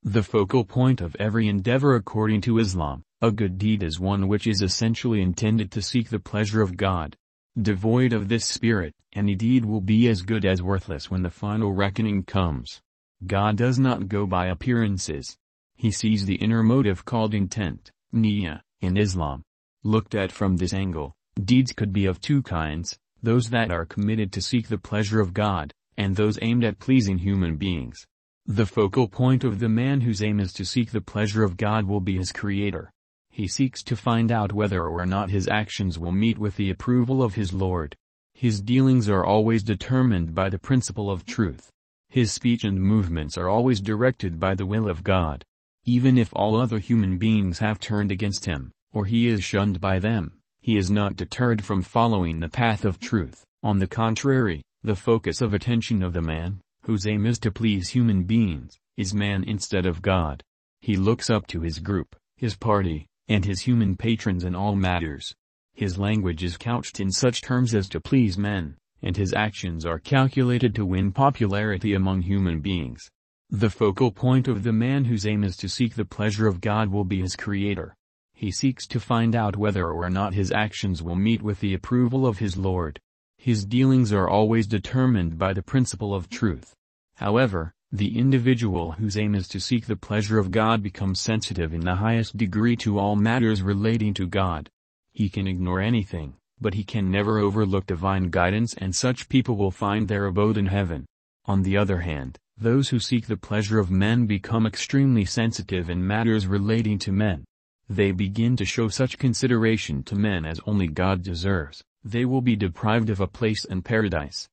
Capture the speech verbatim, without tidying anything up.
The focal point of every endeavor according to Islam, a good deed is one which is essentially intended to seek the pleasure of God. Devoid of this spirit, any deed will be as good as worthless when the final reckoning comes. God does not go by appearances. He sees the inner motive called intent, niyyah, in Islam. Looked at from this angle, deeds could be of two kinds, those that are committed to seek the pleasure of God, and those aimed at pleasing human beings. The focal point of the man whose aim is to seek the pleasure of God will be his Creator. He seeks to find out whether or not his actions will meet with the approval of his Lord. His dealings are always determined by the principle of truth. His speech and movements are always directed by the will of God. Even if all other human beings have turned against him, or he is shunned by them, he is not deterred from following the path of truth. On the contrary, the focus of attention of the man, whose aim is to please human beings, is man instead of God. He looks up to his group, his party, and his human patrons in all matters. His language is couched in such terms as to please men, and his actions are calculated to win popularity among human beings. The focal point of the man whose aim is to seek the pleasure of God will be his Creator. He seeks to find out whether or not his actions will meet with the approval of his Lord. His dealings are always determined by the principle of truth. However, the individual whose aim is to seek the pleasure of God becomes sensitive in the highest degree to all matters relating to God. He can ignore anything, but he can never overlook divine guidance, and such people will find their abode in heaven. On the other hand, those who seek the pleasure of men become extremely sensitive in matters relating to men. They begin to show such consideration to men as only God deserves. They will be deprived of a place in paradise.